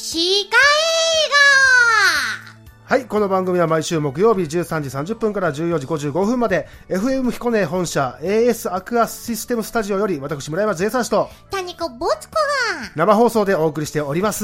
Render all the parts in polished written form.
シカ映はい、この番組は毎週木曜日13時30分から14時55分まで FM 彦根本社 AS アクアシステムスタジオより私村山ゼイサーシとタニコボツコが生放送でお送りしております。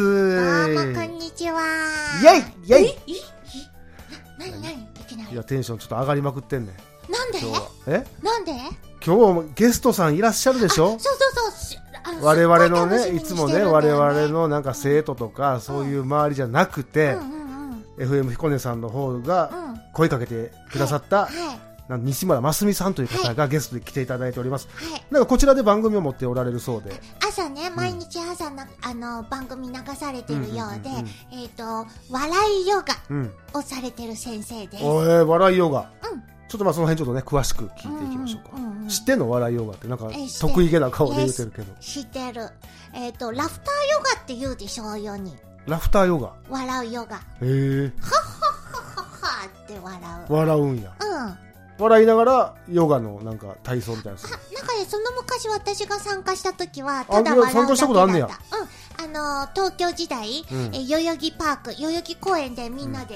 どうもこんにちは。 イェイイェイ。 何いきなり。 いやテンションちょっと上がりまくってんねん。 なんでなんで今日ゲストさんいらっしゃるでしょ。 そう我々のねいつもね我々のなんか生徒とかそういう周りじゃなくて、FM 彦根さんの方が声かけてくださった、西村真澄さんという方がゲストで来ていただいております、なんかこちらで番組を持っておられるそうで、 朝ね毎日朝番組流されてるようで、笑いヨガをされてる先生です。 笑いヨガ、ちょっとその辺ちょっとね詳しく聞いていきましょうか。知ってんの笑いヨガってなんか得意げな顔で言ってるけど。 知ってる。ラフターヨガって言うでしょ世に。 ラフターヨガ。 笑うヨガ。 はっはっはって笑う。 笑うんや。笑いながらヨガのなんか体操みたいな。なんかねその昔私が参加した時はただ笑うだけだった。 参加したことあんねや。 東京時代、代々木パーク代々木公園でみんなで、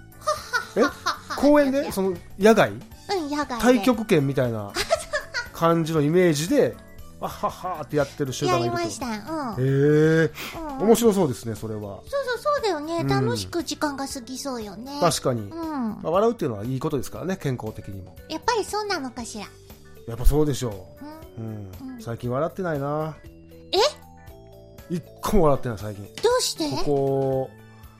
公園でその野外？ 野外で太極拳みたいな感じのイメージでわっはっはってやってる集団がいると。 やりました。 面白そうですねそれは。 そうだよね、楽しく時間が過ぎそうよね。 確かに、笑うっていうのはいいことですからね、健康的にも。 やっぱりそうなのかしら。 やっぱそうでしょう。最近笑ってないな。一個も笑ってない最近。 どうして？ ここ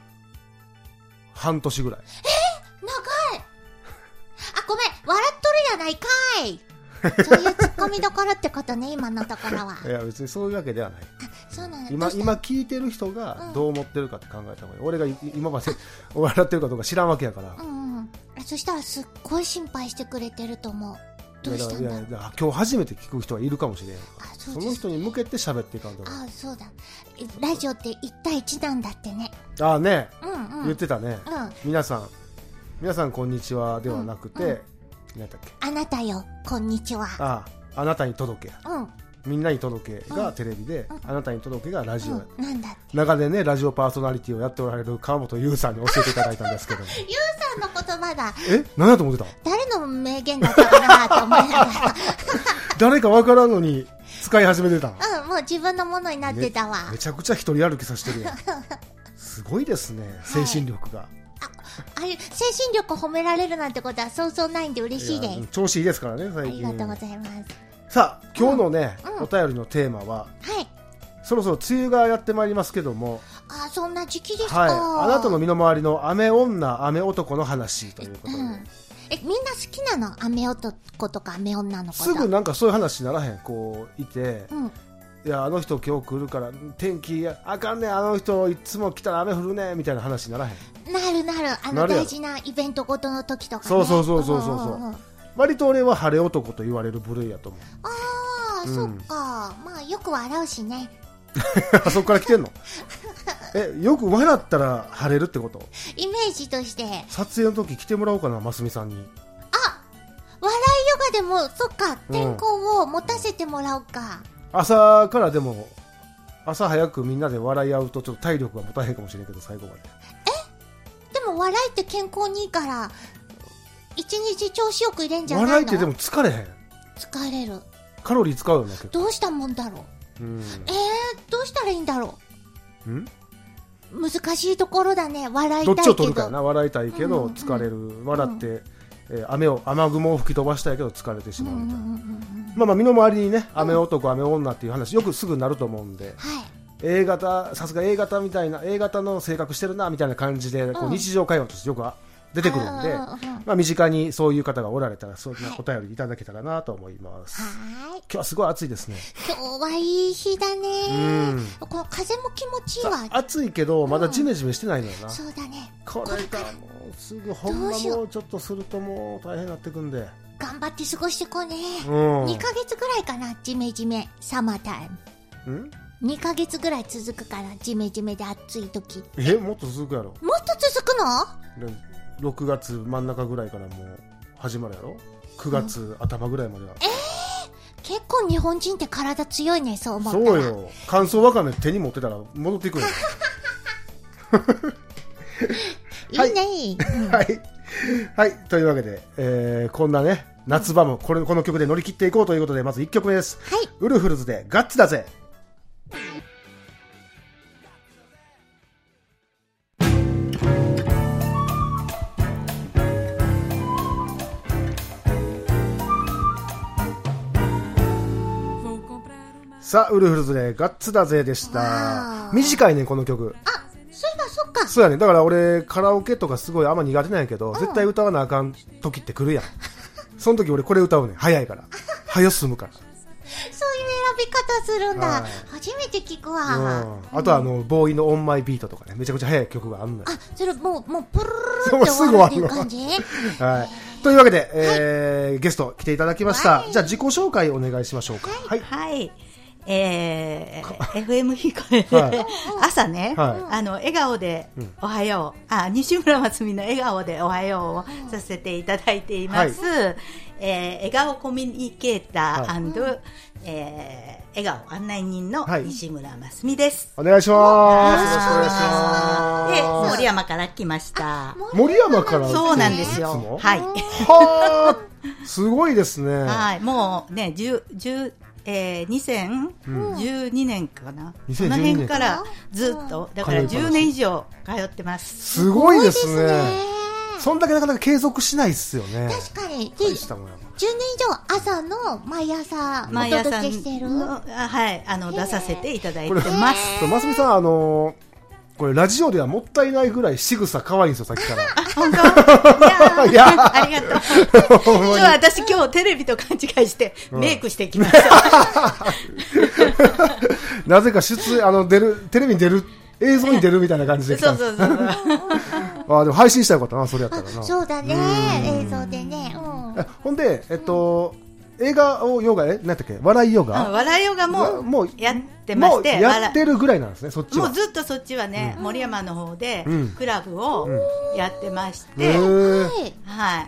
半年ぐらい。 長い。ごめん、笑っとるやないかい。そういうツッコミどころってことね、今のところは。 いや別にそういうわけではない。 そうなの。 今聞いてる人がどう思ってるかって考えた方がいい。俺が今まで笑ってるかどうか知らんわけやから。 そしたらすっごい心配してくれてると思う。どうしたんだろう。 今日初めて聞く人はいるかもしれん。その人に向けて喋っていかんと。 そうだ。ラジオって1対1なんだってね。 ね、言ってたね。皆さんこんにちはではなくて、何だっけ。 あなたよこんにちは。 あなたに届け。みんなに届けがテレビで、あなたに届けがラジオ。 なんだって。 長年ねラジオパーソナリティをやっておられる川本優さんに教えていただいたんですけど。 優さんの言葉だ。 何だと思ってた？ 誰の名言だったかなと思いながら。 誰かわからんのに使い始めてた。 もう自分のものになってたわ。 めちゃくちゃ一人歩きさせてるやん。すごいですね、精神力が。 精神力褒められるなんてことはそうそうないんで嬉しいです。 調子いいですからね最近。 ありがとうございます。 さあ今日のね、お便りのテーマは、そろそろ梅雨がやってまいりますけども、 そんな時期ですか。 あなたの身の回りの雨女雨男の話ということで、 みんな好きなの？雨男とか雨女のこと。 すぐなんかそういう話にならへん。こういて、いやあの人今日来るから天気あかんねん、あの人いつも来たら雨降るねみたいな話にならへん。 なる大事なイベントごとの時とかね。 そう割と俺は晴れ男と言われる部類やと思う。 そっか。よく笑うしね。 そっから来てんの？よく笑ったら晴れるってこと？ イメージとして。 撮影の時来てもらおうかな、ますみさんに。 笑いヨガでもそっか、天候を持たせてもらおうか。 朝からでも朝早くみんなで笑い合うとちょっと体力が持たへんかもしれんけど最後まで。 でも笑いって健康にいいから一日調子よく入れんじゃないの？ 笑いってでも疲れへん？ 疲れる。 カロリー使うよね。 どうしたもんだろう。どうしたらいいんだろう。難しいところだね。笑いたいけど。 どっちを取るかやな。笑いたいけど疲れる。笑って、雨雲を吹き飛ばしたいけど疲れてしまうみたいな。身の回りにね雨男、雨女っていう話よくすぐなると思うんで、A 型、さすが A 型みたいな A 型の性格してるなみたいな感じで、こう日常会話としてよく出てくるんで、身近にそういう方がおられたらそんなお便りいただけたらなと思います。今日はすごい暑いですね。 今日はいい日だね。この風も気持ちいいわ。 暑いけどまだジメジメしてないのよな。 そうだね。 これがもうすぐほんまもうちょっとするともう大変になってくんで頑張って過ごしてこうね。2ヶ月ぐらいかな、ジメジメサマータイム。2ヶ月ぐらい続くから、ジメジメで暑い時。 もっと続くやろ。 もっと続くの ？6月真ん中ぐらいからもう始まるやろ。9月頭ぐらいまでは。 結構日本人って体強いね、そう思ったら。 そうよ。乾燥わかめ手に持ってたら戻っていくよ。 いいね。 はい。はい。というわけで、こんなね、夏場もこの曲で乗り切っていこうということで、まず1曲目です。 はい。 ウルフルズでガッツだぜ。さあ、ウルフルズでガッツだぜでした。短いね、この曲。 あ、そういえばそっか。 そうやね。だから俺、カラオケとかすごいあんま苦手なんやけど、絶対歌わなあかん時って来るやん。その時俺これ歌うね。早いから。早進むから。 そういう選び方するんだ。はい、初めて聞くわ。 あとはボーイのオンマイビートとかね、めちゃくちゃ早い曲があるのよ。 あ、それもうプルルルって終わるっていう感じ。 はい。というわけで、ゲスト来ていただきました。じゃあ自己紹介お願いしましょうか。 はい。はい。FM ヒコで、朝ね、笑顔でおはよう、西村まつみの笑顔でおはようをさせていただいています。笑顔コミュニケーター笑顔案内人の西村まつみです。 お願いします。よろしくお願いします。 で、森山から来ました。 森山から？ そうなんですよ。はい。 はー、すごいですね。 はい、もうね、2012年かな、その辺からずっとだから10年以上通ってます。 すごいですね。そんだけなかなか継続しないっすよね。 確かに。10年以上朝の毎朝お届けしてる。 はい、出させていただいてます。 ますみさん、これラジオではもったいないぐらい仕草可愛いんですよ、さっきから。 本当？いや、ありがとう。私今日テレビと勘違いしてメイクしてきました。 なぜかテレビに出る、映像に出るみたいな感じで来たんです。そう。あ、でも配信したらよかったな、それやったらな。 そうだね、映像でね。 ほんで、映画をヨガ、何やったっけ、笑いヨガ？ 笑いヨガもやってまして、 もうやってるぐらいなんですね、そっちは。 もうずっとそっちはね、森山の方でクラブをやってまして、はい、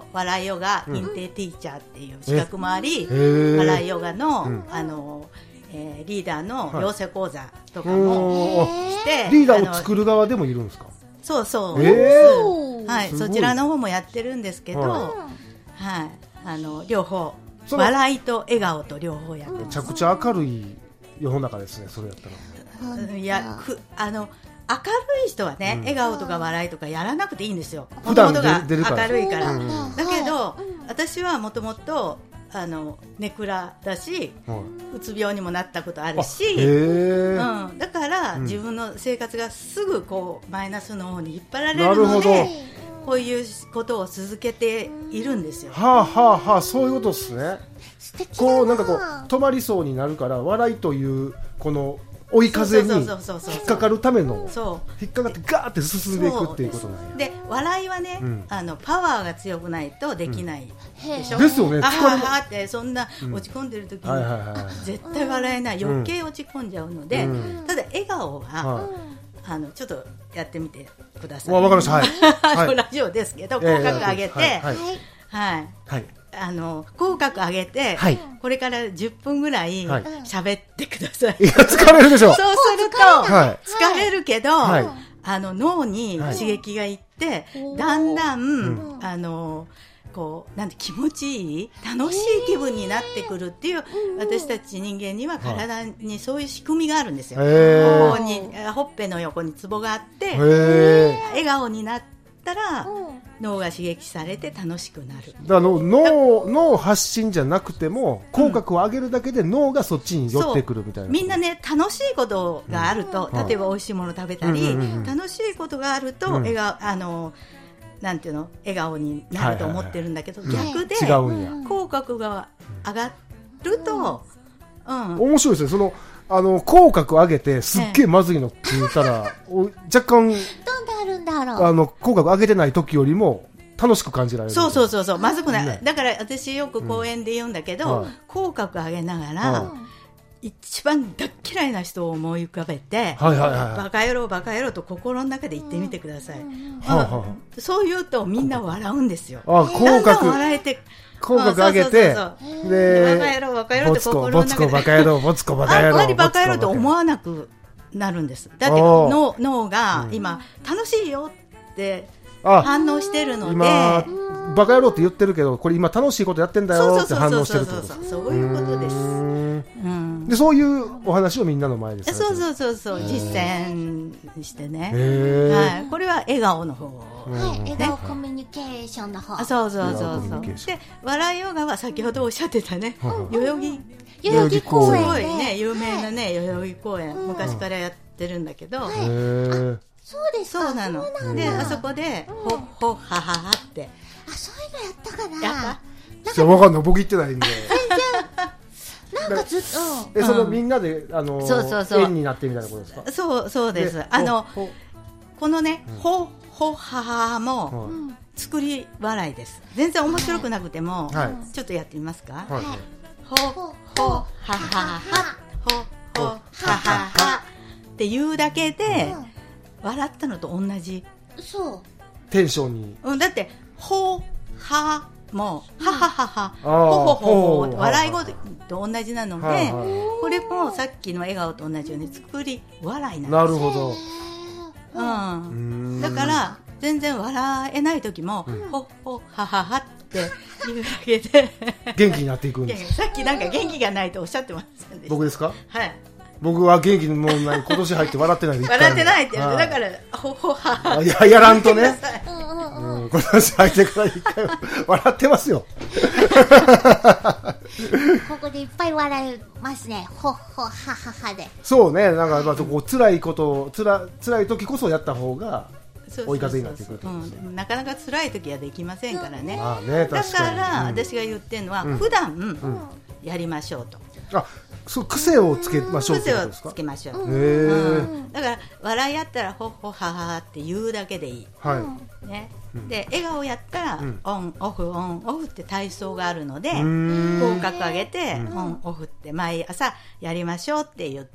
笑いヨガ認定ティーチャーっていう資格もあり、笑いヨガのリーダーの養成講座とかもして、 リーダーを作る側でもいるんですか？ そう。はい、そちらの方もやってるんですけど、はい、両方。笑いと笑顔と両方やってます。 めちゃくちゃ明るい世の中ですね、それやったら。いや、明るい人はね、笑顔とか笑いとかやらなくていいんですよ。 普段出るから。明るいから。だけど、私はもともとネクラだし、うつ病にもなったことあるし、だから自分の生活がすぐこうマイナスの方に引っ張られるので。こういうことを続けているんですよ。 そういうことですね。こうなんかこう止まりそうになるから笑いというこの追い風に引っかかるための引っかかってガーって進んでいくっていうことなんで。 で笑いはね、パワーが強くないとできないでしょ。 ですよね。 ってそんな落ち込んでる時に絶対笑えない、余計落ち込んじゃうので、ただ笑顔はちょっとやってみてください。 わかりました。はい。 ラジオですけど、口角上げて、口角上げて、これから10分ぐらい喋ってください。 いや、疲れるでしょ。 そうすると、疲れるけど、脳に刺激がいって、だんだん、こうなんて気持ちいい楽しい気分になってくるっていう、私たち人間には体にそういう仕組みがあるんですよ。ここにほっぺの横にツボがあって、笑顔になったら脳が刺激されて楽しくなる。 だから脳発信じゃなくても口角を上げるだけで脳がそっちに寄ってくるみたいな。 みんなね、楽しいことがあると、例えば美味しいもの食べたり、楽しいことがあると笑顔なんていうの、笑顔になると思ってるんだけど、逆で口角が上がると、 面白いですね。口角上げてすっげえまずいのって言ったら若干どんであるんだろう。 口角上げてない時よりも楽しく感じられる。 そうまずくない。だから私よく講演で言うんだけど、口角上げながら一番大っ嫌いな人を思い浮かべて、バカ野郎バカ野郎と心の中で言ってみてください。そう言うとみんな笑うんですよ。口角笑えて、 口角上げて、 でバカ野郎バカ野郎って心の中でボツコバカ野郎ボツコバカ野郎、 あんまりバカ野郎と思わなくなるんです。だって脳が今、楽しいよって反応してるので、 今バカ野郎って言ってるけど、これ今楽しいことやってんだよって反応してるってことです。 そういうことです。 でそういうお話をみんなの前でされてる。 そう実践してね。はい、これは笑顔の方、 はい、笑顔コミュニケーションの方。 そうで笑いヨガは先ほどおっしゃってたね、代々木公園、 すごいね有名なね代々木公園、昔からやってるんだけど、 そうですか。 そうなの。であそこでほほはははって、 そういうのやったかな。 やった？ いや、わかんない、僕行ってないんで。 なんかずっと、 そのみんなで円になってみたいなことですか？ そうです。このね、ほほははも作り笑いです。全然面白くなくても、ちょっとやってみますか？ほほはははほほはははっていうだけで笑ったのと同じ。 そう。 テンションに。 だってほはもうははははほほほほ笑い声と同じなので、これもさっきの笑顔と同じように作り笑いなんです。 なるほど。 だから全然笑えない時もほほはははっていうだけで元気になっていくんです。 さっきなんか元気がないとおっしゃってませんでした？ 僕ですか？ はい。 僕は元気もない、今年入って笑ってないで。 笑ってないって言って、だからほほはは。 やらんとね。今年入ってから一回笑ってますよ。 ここでいっぱい笑いますね。ほほはははで。 そうね、なんかやっぱこう辛いこと辛い時こそやった方が追い風になってくる。 なかなか辛い時はできませんからね。 だから私が言ってるのは普段やりましょうと。 そう癖をつけましょうってことですか？ 癖をつけましょう。だから笑いやったらほほははって言うだけでいい。ね。で笑顔やったらオンオフって体操があるので、口角上げてオンオフって毎朝やりましょうって言って、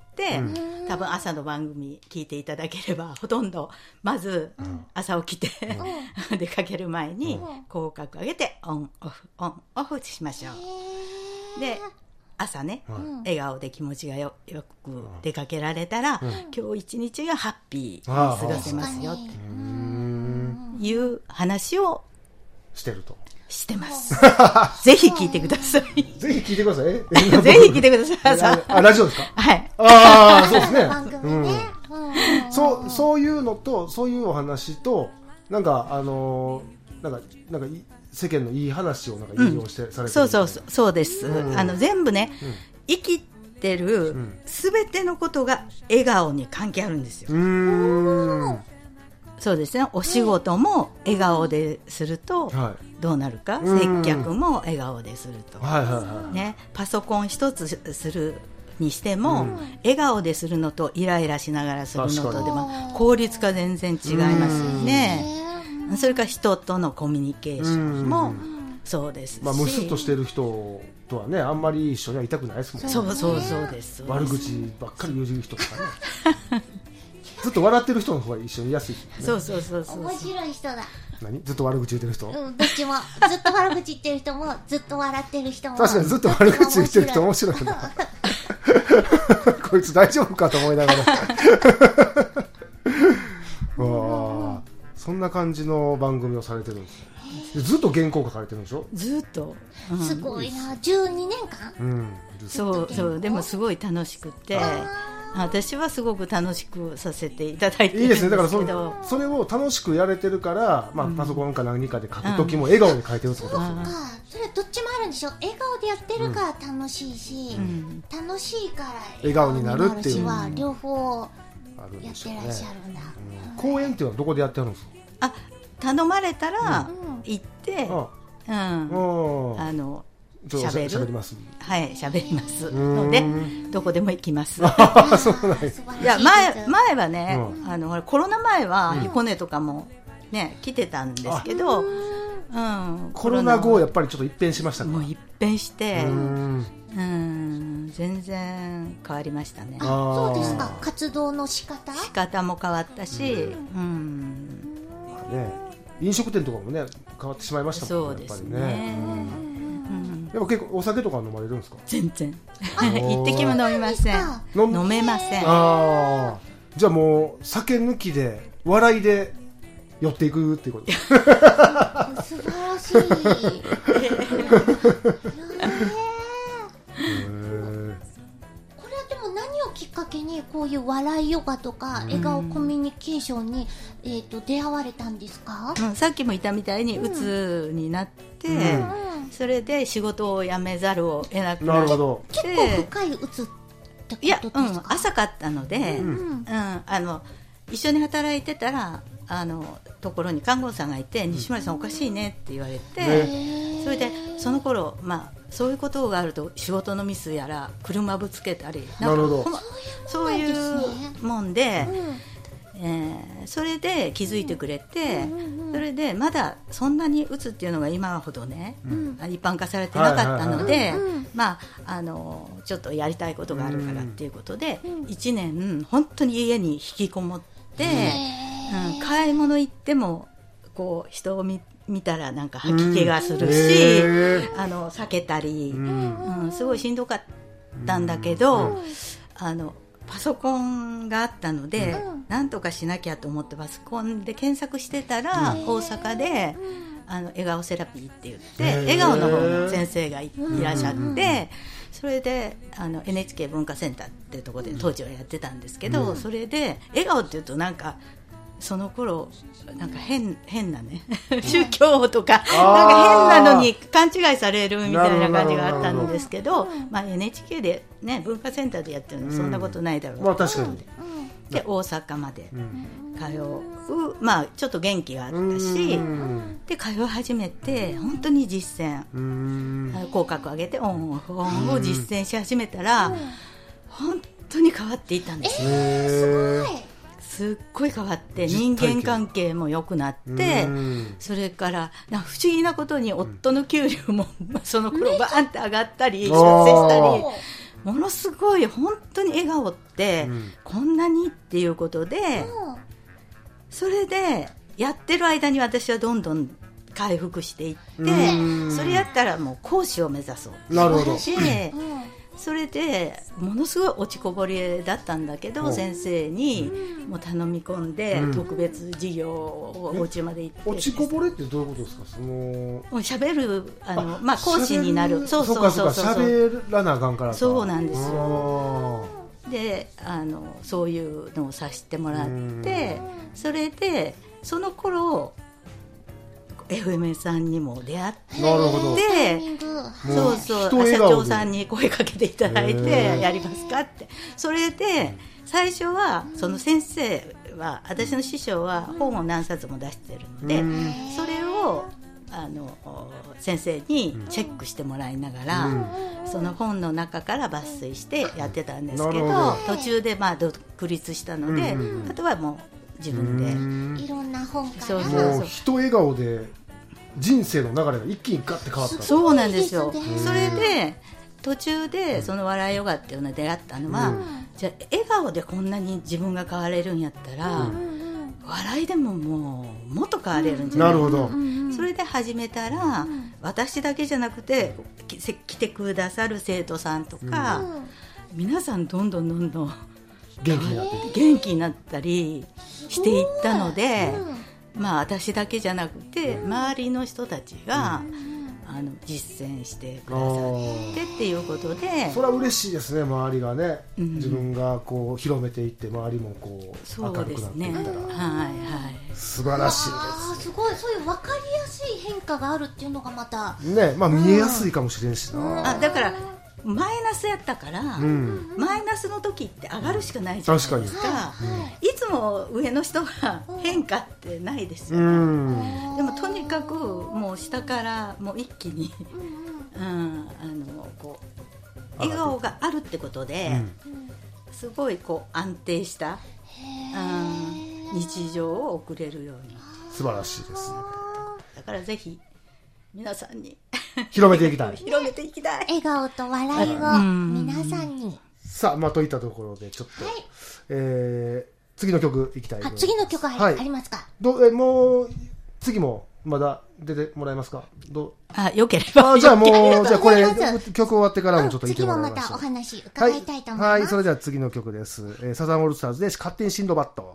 多分朝の番組聞いていただければほとんどまず朝起きて出かける前に口角上げてオンオフしましょう。で朝ね、笑顔で気持ちがよく出かけられたら、今日一日がハッピーに過ごせますよっていう話をしてると。 してます。ぜひ聞いてください。 ぜひ聞いてください。 ぜひ聞いてください。 ラジオですか？ はい。 そうですね。そういうのと、そういうお話と、なんか世間のいい話をなんか引用してされてる。 そうです。全部ね、生きてるすべてのことが笑顔に関係あるんですよ。そうですね。お仕事も笑顔でするとどうなるか、接客も笑顔ですると、ね、パソコン一つするにしても、笑顔でするのとイライラしながらするのとでも効率が全然違いますよね。それから人とのコミュニケーションもそうですし、 ムスッとしてる人とはね、あんまり一緒にはいたくないですもんね。 そうです。 悪口ばっかり言う人とかね。ずっと笑ってる人の方が一緒にいやすい、ね。 そう面白い人だ。 何？ずっと悪口言ってる人？ どっちも。ずっと悪口言ってる人もずっと笑ってる人も。 確かにずっと悪口言ってる人面白いな。こいつ大丈夫かと思いながら。わあ、そんな感じの番組をされてるんですよ。ずっと原稿書かれてるんでしょ？ ずっと、 すごいな。12年間？ そうでもすごい楽しくて、私はすごく楽しくさせていただいてるんですけど。いいですね。だからそれを楽しくやれてるから、パソコンか何かで書くときも笑顔で書いてるってことですよね。 それどっちもあるんでしょ。笑顔でやってるから楽しいし、楽しいから笑顔になるっていうは両方やってらっしゃるんだ。 公演っていうのはどこでやってるんですか？ 頼まれたら行って、喋ります。はい、喋りますので、どこでも行きます。 そうなんです。 いや、前はね、コロナ前は彦根とかもね来てたんですけど、 コロナ後やっぱりちょっと一変しましたか？ もう一変して、全然変わりましたね。 そうですか。活動の仕方も変わったし、 飲食店とかもね変わってしまいましたもんね。 そうですね。 でも結構お酒とか飲まれるんですか？ 全然一滴も飲みません。飲めません。 ああ、じゃあもう酒抜きで笑いで寄っていくっていうこと素晴らしいこれはでも何をきっかけにこういう笑いヨガとか笑顔コミュニケーションに、出会われたんですか？ さっきも言ったみたいにうつになって、それで仕事を辞めざるを得なくなって、なるほど。 結構深いうつってことですか？いや、 浅かったので、一緒に働いてたらところに看護師さんがいて、西村さんおかしいねって言われて、それでその頃、そういうことがあると仕事のミスやら車ぶつけたり、 なるほど、 そういうもんで、それで気づいてくれて、それでまだそんなにうつっていうのが今ほどね、一般化されてなかったので、ちょっとやりたいことがあるからっていうことで、1年本当に家に引きこもって、買い物行ってもこう人を見たらなんか吐き気がするし、避けたり、すごいしんどかったんだけど、パソコンがあったので、なんとかしなきゃと思ってパソコンで検索してたら、大阪で笑顔セラピーって言って笑顔の方の先生が いらっしゃって、それでNHK 文化センターっていうところで当時はやってたんですけど、それで笑顔っていうとなんかその頃なんか変なね宗教とかなんか変なのに勘違いされるみたいな感じがあったんですけど、NHK でね文化センターでやってるのそんなことないだろうと、 確かに。 で大阪まで通う、ちょっと元気があったし、で通い始めて本当に実践、口角上げてオンオフオンを実践し始めたら、本当に変わっていったんですよ。 すごい。 すっごい変わって人間関係も良くなって、それから不思議なことに夫の給料もその頃バーンって上がったり出世したり、ものすごい本当に笑顔ってこんなにっていうことで、それでやってる間に私はどんどん回復していって、それやったらもう講師を目指そうなるほど。 それでものすごい落ちこぼれだったんだけど、先生にもう頼み込んで、特別授業をお家まで行って。 落ちこぼれってどういうことですか？ 喋る講師になる。 そう喋らなあかんからか。 そうなんですよ。でそういうのをさせてもらって、それでその頃FM さんにも出会って、 なるほど。 社長さんに声かけていただいて、やりますかって。それで最初はその先生は、私の師匠は本を何冊も出してるので、それを先生にチェックしてもらいながら、その本の中から抜粋してやってたんですけど、途中で独立したので、あとはもう自分でいろんな本から、 もう人笑顔で人生の流れが一気にガッて変わった。 そうなんですよ。それで途中でその笑いヨガっていうので出会ったのは、じゃあ笑顔でこんなに自分が変われるんやったら、笑いでももっと変われるんじゃないか、 なるほど。 それで始めたら、私だけじゃなくて来てくださる生徒さんとか、皆さんどんどん元気になったりしていったので、私だけじゃなくて周りの人たちが、実践してくださってっていうことで、 それは嬉しいですね。周りがね、自分がこう広めていって、周りもこう明るくなっていったら、素晴らしいです。 すごい、そういう分かりやすい変化があるっていうのがまたね、見えやすいかもしれんしな。 だからマイナスやったから、マイナスの時って上がるしかないじゃないですか。いつも上の人が変化ってないですよ、ね。でもとにかくもう下からもう一気に、こう笑顔があるってことで、すごいこう安定した、日常を送れるように。 素晴らしいです。 だからぜひ皆さんに広めていきたい。 広めていきたい。 笑顔と笑いを皆さんに。 さあ、といったところでちょっと、次の曲いきたい。 次の曲ありますか？ もう次もまだ出てもらえますか？ よければ。 じゃあもう、じゃあこれ、曲終わってからもちょっと言ってもらいましょう。 次もまたお話伺いたいと思います。 はい、それでは次の曲です。サザンオールスターズで勝手にシンドバッド。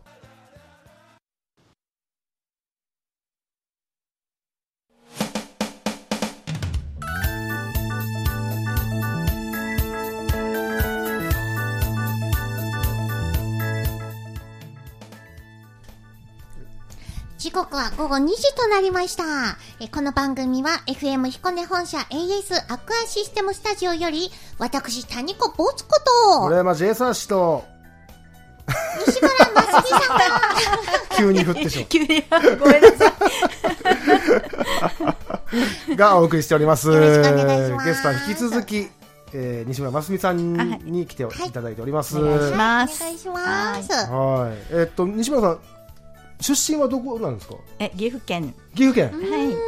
時刻は午後2時となりました。この番組は FM 彦根本社 AS アクアシステムスタジオより、私谷子ボツこと村山 J サーシと西村真澄さんが急に振ってしまう。 急にごめんなさい。がお送りしております。 よろしくお願いします。 ゲストは引き続き、西村真澄さんに来ていただいております。 お願いします。 お願いします。 はい。西村さん、出身はどこなんですか？ 岐阜県。 岐阜県。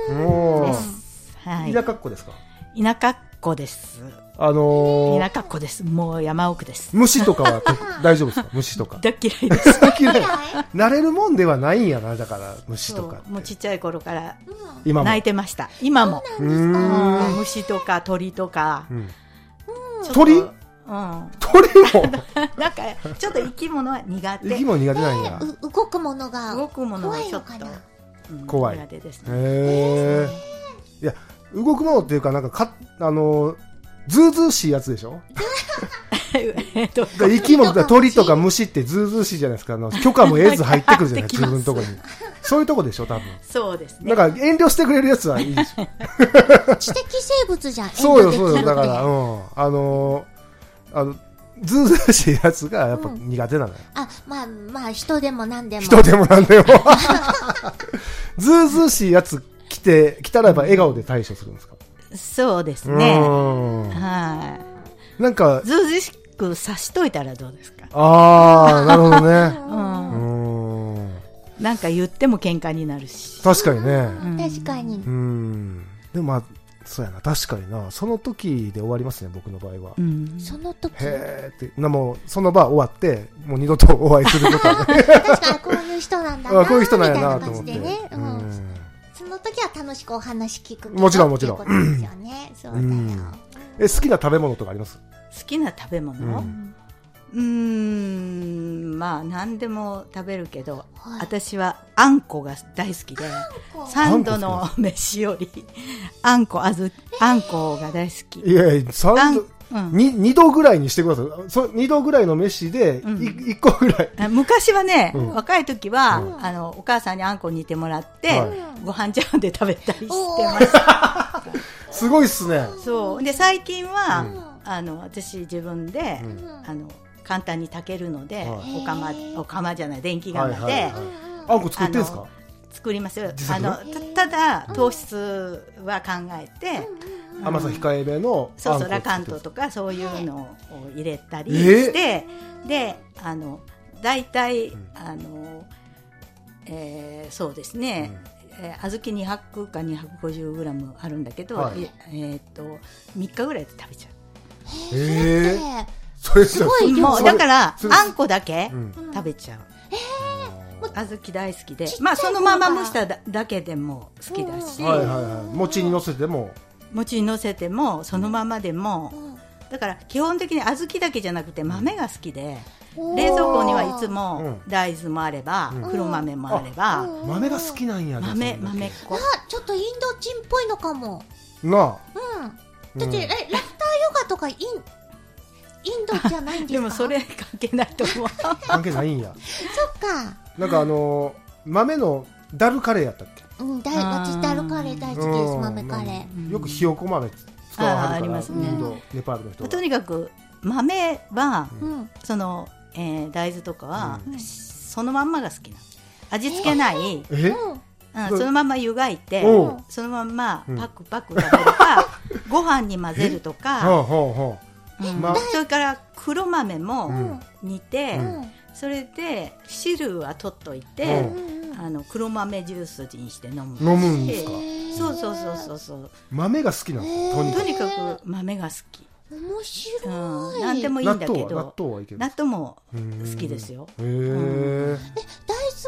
はい。 田舎っ子ですか？ 田舎っ子です。田舎っ子です。もう山奥です。 虫とかは大丈夫ですか？虫とか。 大嫌いです。 嫌い。慣れるもんではないんやな、だから虫とか。 もうちっちゃい頃から今も泣いてました。今も。虫とか鳥とか。 鳥？鳥もなんかちょっと生き物は苦手。 生き物苦手なんや。 動くものが怖いのかな。 怖い。 苦手ですね。いや、動くものっていうか、なんかずうずうしいやつでしょ？生き物、鳥とか虫ってずうずうしいじゃないですか。許可も得ず入ってくるじゃない自分のとこに。そういうとこでしょ、多分。 そうですね。 なんか遠慮してくれるやつはいいでしょ。 知的生物じゃん。 そうよ、そうよ。だから、ずうずうしいやつがやっぱ苦手なのよ。 まあ、人でも何でも。 人でも何でも。ずうずうしいやつ来たらやっぱ笑顔で対処するんですか？ そうですね。はい。 なんか、 ずうずうしくさしといたらどうですか？ なるほどね。 なんか言っても喧嘩になるし。 確かにね。 確かに。 でもそうやな、確かにな。その時で終わりますね、僕の場合は。 その時。 へーって、もう、その場終わって、もう二度とお会いすることはね。 確かにこういう人なんだな。 こういう人なんやなと思って。 その時は楽しくお話聞く。 もちろんもちろん。 そうだよ。 好きな食べ物とかあります？ 好きな食べ物？まあ何でも食べるけど、私はあんこが大好きで、3度の飯よりあんこが大好き。 いやいや、2度ぐらいにしてください。2度ぐらいの飯で 1個ぐらい。 昔はね、若い時はお母さんにあんこ煮てもらってご飯茶碗で食べたりしてました。 すごいっすね。 そうで最近は私自分で簡単に炊けるので、お釜じゃない電気釜であんこ作ってんですか？ 作りますよ。ただ糖質は考えて甘さ控えめのそうラカントとかそういうのを入れたりして、でだいたいそうですね、小豆200か250グラムあるんだけど、3日ぐらいで食べちゃう。 それすごいもうだからあんこだけ食べちゃう。小豆大好きで、まあそのまま蒸しただけでも好きだし、 餅にのせてもそのままでも、だから基本的に小豆だけじゃなくて豆が好きで、冷蔵庫にはいつも大豆もあれば黒豆もあれば、 豆が好きなんや。 豆っ子。 ちょっとインド人っぽいのかもなあ。 だってラフターヨガとかインドじゃないんですか？ でもそれ関係ないと思う。 関係ないんや。 そっか。 なんか豆のダルカレーやったっけ？ 私ダルカレー大好きです。豆カレー。よくひよこ豆使わはるから、インド、ネパールの人は。 とにかく豆はその大豆とかはそのまんまが好きな。味付けない。そのまま湯がいて、そのままパクパク食べるか、ご飯に混ぜるとか。それから黒豆も煮て、それで汁は取っといて、黒豆ジュースにして飲むんですか？ そう。 豆が好きなんですか？ とにかく豆が好き。 面白い。 なんでもいいんだけど、 納豆はいける。 納豆も好きですよ。 大豆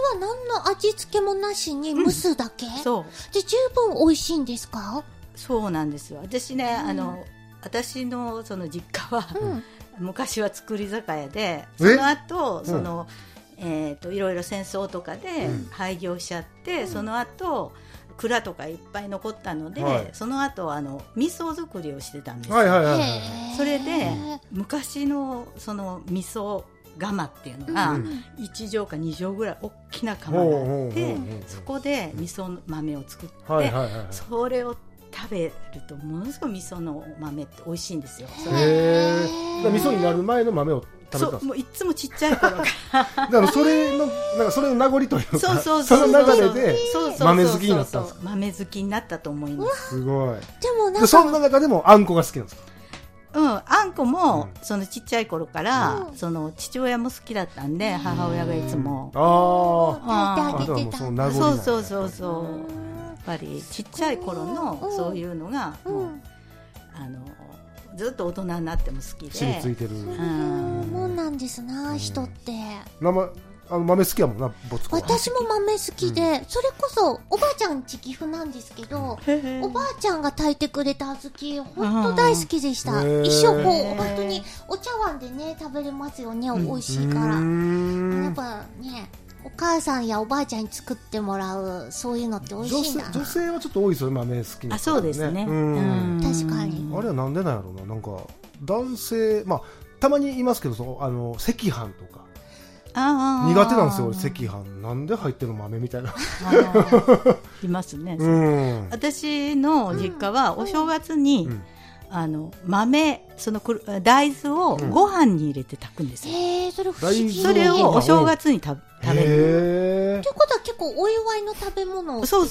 は何の味付けもなしに蒸すだけ、 そうで十分美味しいんですか？ そうなんですよ。私ね、私のその実家は、昔は造り酒屋で、その後その、いろいろ戦争とかで廃業しちゃって、その後蔵とかいっぱい残ったので、その後味噌作りをしてたんですよ。それで昔のその味噌釜っていうのが1畳か2畳ぐらい大きな釜があって、そこで味噌豆を作って、それを食べるとものすごい味噌の豆って美味しいんですよ。 味噌になる前の豆を食べたんですか？ もういつもちっちゃい頃からだからそれの名残というか、 その流れで豆好きになったんですか？ 豆好きになったと思います。 すごい。 でもなんかそんな中でもあんこが好きなんですか？ あんこも、そのちっちゃい頃から、その父親も好きだったんで、母親がいつも炊いてあげてた。 そうやっぱりちっちゃい頃のそういうのが、もうずっと大人になっても好きで染みついてるもんなんですな、人って。 豆好きやもんな、ボツコは。 私も豆好きで、それこそおばあちゃんち岐阜なんですけど、おばあちゃんが炊いてくれた小豆本当大好きでした。一生本当にお茶碗でね食べれますよね、美味しいから。やっぱね、お母さんやおばあちゃんに作ってもらうそういうのって美味しいな。 女性はちょっと多いですよね、豆好きな人ね。 あ、そうですね。 確かに。 あれはなんでなんやろうな、なんか男性、たまにいますけど、赤飯とか苦手なんですよ、俺。赤飯なんで入ってるの豆みたいな。 いますね。私の実家はお正月に豆、その大豆をご飯に入れて炊くんですよ。 それ不思議。 それをお正月に食べる。 ということは結構お祝いの食べ物。 そう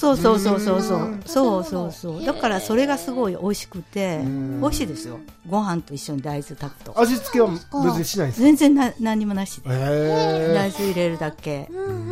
だからそれがすごい美味しくて美味しいですよ。ご飯と一緒に大豆炊くと。 味付けは別にしないんですか？ 全然何もなしで、大豆入れるだけ。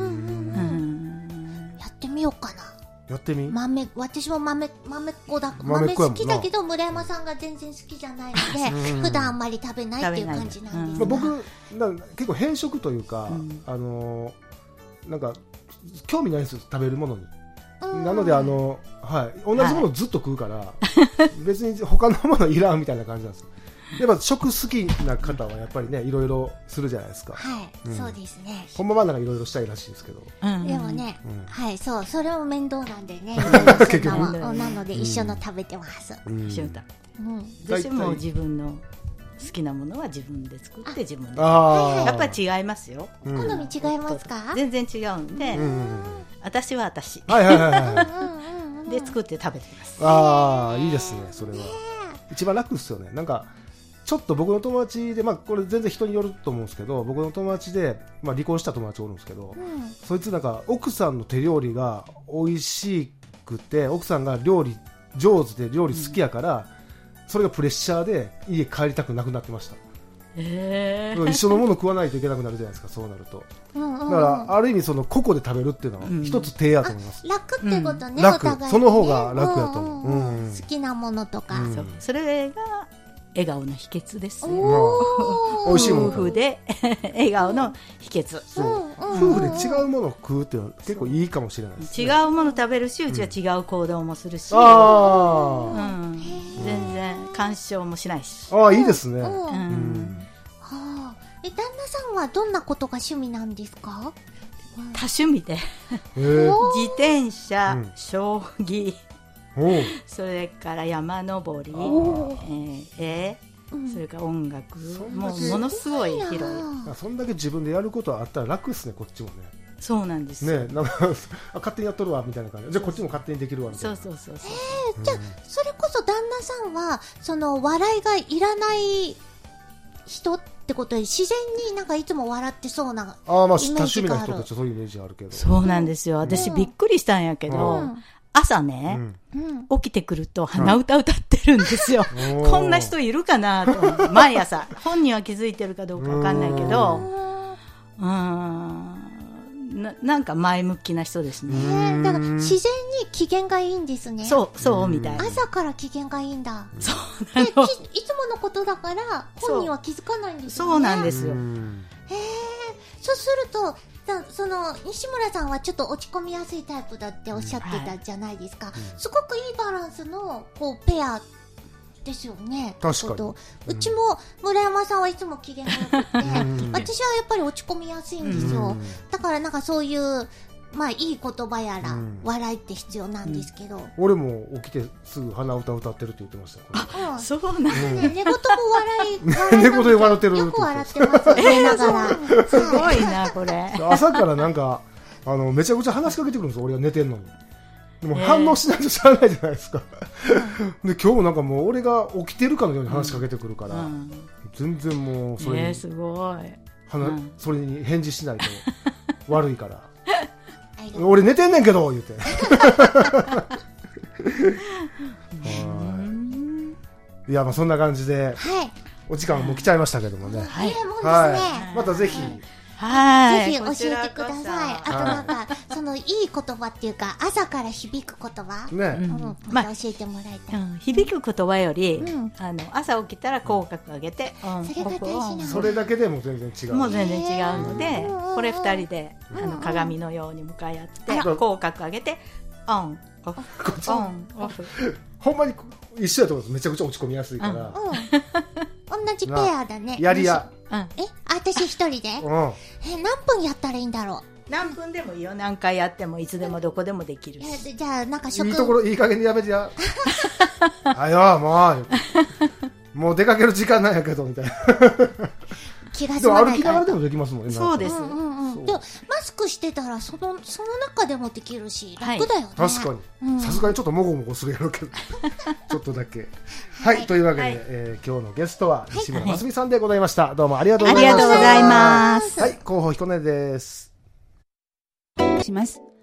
やってみようかな。 やってみ。 私も豆っ子だ。豆好きだけど村山さんが全然好きじゃないので、普段あんまり食べないっていう感じなんです。 僕結構偏食というか、なんか興味ないんですよ、食べるものに。なので同じものをずっと食うから別に他のものいらんみたいな感じなんですよ。やっぱ食好きな方はやっぱりね、いろいろするじゃないですか。 そうですね。 ほんまはなんかいろいろしたいらしいですけど、 でもね、それも面倒なんでね、なので一緒の食べてます。 一緒に食べて。私も自分の好きなものは自分で作って自分で。やっぱり違いますよ。 好み違いますか？ 全然違うんで、私は私で作って食べてます。 いいですね、それは一番楽ですよね。なんかちょっと僕の友達で、これ全然人によると思うんですけど、僕の友達で、離婚した友達おるんですけど、そいつなんか奥さんの手料理が美味しくて、奥さんが料理上手で料理好きやから、それがプレッシャーで家帰りたくなくなってました。一緒のもの食わないといけなくなるじゃないですか、そうなると。だからある意味その個々で食べるっていうのは一つ手やと思います。 楽ってことね、 楽、その方が楽やと思う。 好きなものとか、 それが笑顔の秘訣ですよ。 美味しいもの。 夫婦で笑顔の秘訣。 夫婦で違うものを食うっていうのは結構いいかもしれないですね。 違うもの食べるし、うちは違う行動もするし、全然干渉もしないし。 いいですね。 旦那さんはどんなことが趣味なんですか？ 多趣味で自転車、将棋、それから山登り、絵、それから音楽、ものすごい広い。 そんだけ自分でやることはあったら楽ですね、こっちもね。 そうなんですね、なんか勝手にやっとるわみたいな感じ。じゃあこっちも勝手にできるわみたいな。 じゃあそれこそ旦那さんはその笑いがいらない人ってことで、自然になんかいつも笑ってそうなイメージがある。多趣味な人たちはそういうイメージあるけど。 そうなんですよ。私びっくりしたんやけど、朝ね、起きてくると鼻歌歌ってるんですよ。こんな人いるかなと。毎朝本人は気づいてるかどうかわかんないけど、なんか前向きな人ですね。 だから自然に機嫌がいいんですね。 そうみたいな。 朝から機嫌がいいんだ。 そうなの。 いつものことだから本人は気づかないんですよね。 そうなんですよ。 そうするとその西村さんはちょっと落ち込みやすいタイプだっておっしゃってたじゃないですか、すごくいいバランスのこうペアですよね。 確かに。 うちも村山さんはいつも機嫌が良くて、私はやっぱり落ち込みやすいんですよ。だからなんかそういうまあいい言葉やら、笑いって必要なんですけど、 俺も起きてすぐ鼻歌歌ってるって言ってましたよ。 そうなんだね。 寝言も笑い寝言で笑ってる。 よく笑ってます。寝ながら。 すごいなこれ。 朝からなんかめちゃくちゃ話しかけてくるんですよ。俺が寝てんのに。でも反応しないとしゃあないじゃないですか。で今日もなんかもう俺が起きてるかのように話しかけてくるから、全然もうそれにすごい。 それに返事しないと悪いから。俺寝てんねんけど言うて。いやまあそんな感じで、お時間もう来ちゃいましたけどもね。またぜひ。 ぜひ教えてください。あとなんかそのいい言葉っていうか朝から響く言葉ね、また教えてもらいたい。 響く言葉より朝起きたら口角上げて、 それだけでも全然違う。 もう全然違うので、これ2人で鏡のように向かい合って口角上げてオンオフオンオフ。 ほんまに一緒やと思うんです。めちゃくちゃ落ち込みやすいから。 同じペアだね。 やりや。 私一人で何分やったらいいんだろう。何分でもいいよ。何回やってもいつでもどこでもできるし。 じゃあなんかいいところいい加減でやめてや。あよもう出かける時間なんやけどみたいな。 気が済まないから。 歩きながらでもできますもんね。 そうです。 でもマスクしてたらその中でもできるし楽だよね。 確かに。さすがにちょっともごもごするやろうけど、ちょっとだけ。はい、というわけで今日のゲストは西村ますみさんでございました。どうもありがとうございました。 ありがとうございます。 はい、広報彦根です。 します。